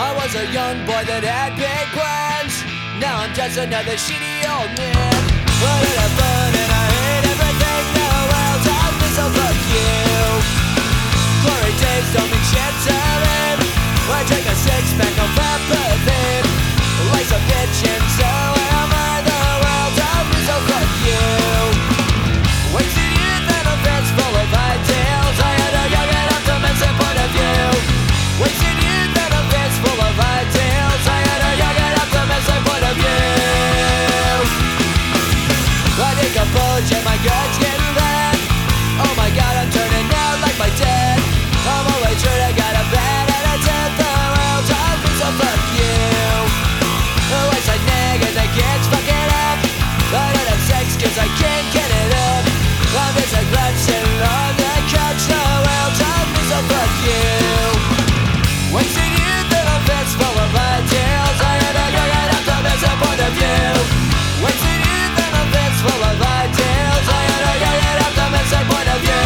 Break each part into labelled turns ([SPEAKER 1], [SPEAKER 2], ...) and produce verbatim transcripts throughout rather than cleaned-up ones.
[SPEAKER 1] I was a young boy that had big plans. Now I'm just another shitty old man. But I had fun and I hate everything. The world tells me so, fuck you. Glory days don't mean shit to me. I drink a six pack of empathy. Life's a bitch and so am I. The world tells me so, fuck you. Wasted youth and a fist full of ideals. I had a young and optimistic point of view. Wasted youth and a fist full of ideals. I had a young and optimistic point of view. I take a bulge and my gut's getting red. Oh my god, I'm turning out like my dad. I'm always sure I got a bad attitude. The world tells me so, fuck you. Always I nag and the kids fuck it up. I don't have sex cause I can't get it up. I'm just a grunt sitting on the couch. The world tells me so, fuck you. Wasted youth and a fist full of ideals. I had a young and optimistic point of view. Wasted youth and a fist full of ideals. I had a young and optimistic point of view.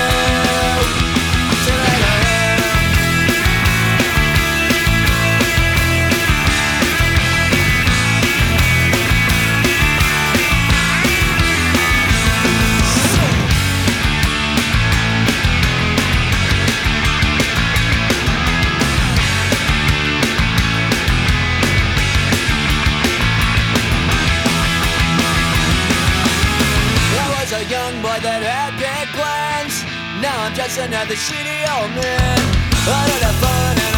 [SPEAKER 1] A young boy that had big plans. Now I'm just another shitty old man. I don't have fun and